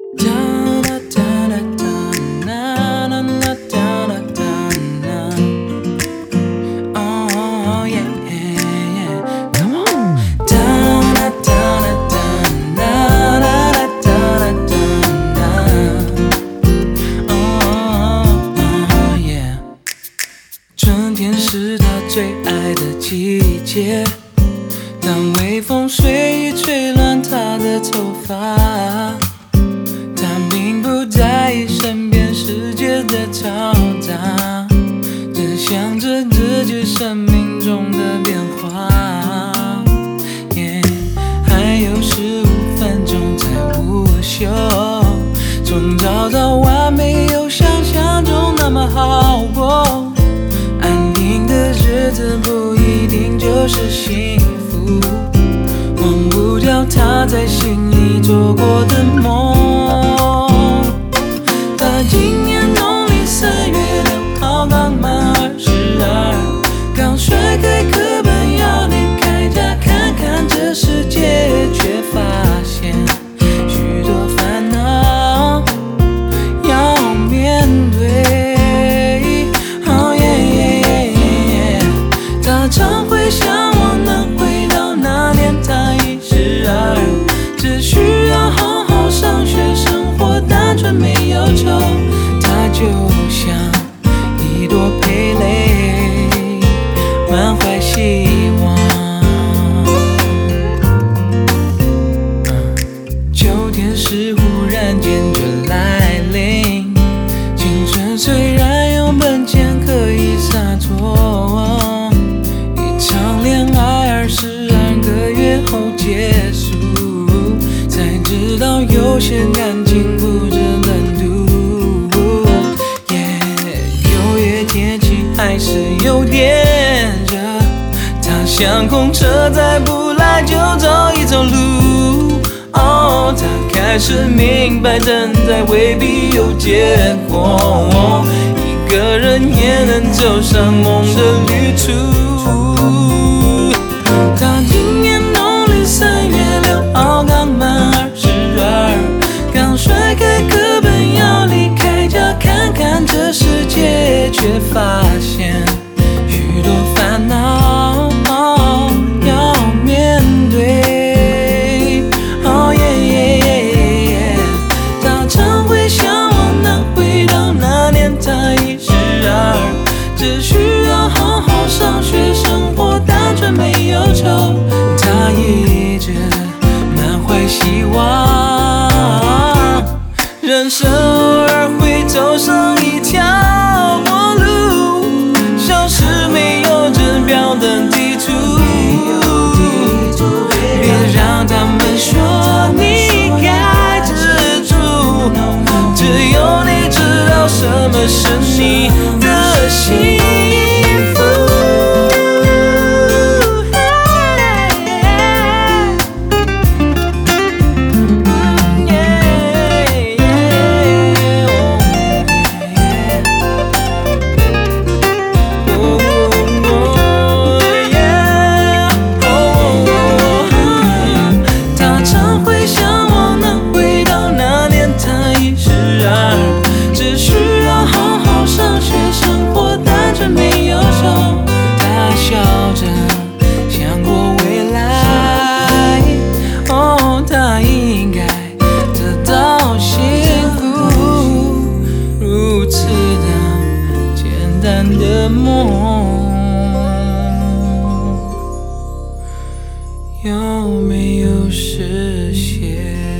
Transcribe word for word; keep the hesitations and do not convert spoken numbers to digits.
春天是他最爱的季节，当微风随意吹乱他的头发，他并不在意身边世界的嘈杂，只想着自己生命中的变化。yeah, 还有十五分钟才午休，从早到晚没有想象中那么好过。日子不一定就是幸福，忘不掉他在心里做过的梦。他今年农历三月六号刚满二十二，刚甩开课本要离开家看看这世界，却发现许多烦恼要面对。常会向往能回到那年他已十二，只需要好好上学，生活单纯没忧愁。他就像一朵蓓蕾，满怀希望。秋天是忽然间就来临，青春虽然有本钱可以洒脱，后结束，才知道有些感情不值得赌。yeah, 六月天气还是有点热，他像空车，再不来就走一走路。哦，他开始明白，等待未必有结果，哦，一个人也能走上梦的旅途。他今年三月六号刚满二十二，刚甩开课本要离开家看看这世界，却发现许多烦恼要面对。哦耶耶耶耶，他常会向往能回到那年他已十二，只需要好好上学，生活单纯没忧愁。他一直满怀希望，人生偶尔会走上一条陌路，像是没有指标的地图。别让他们说你该知足，只有你知道什么是你的幸福。的梦有没有实现？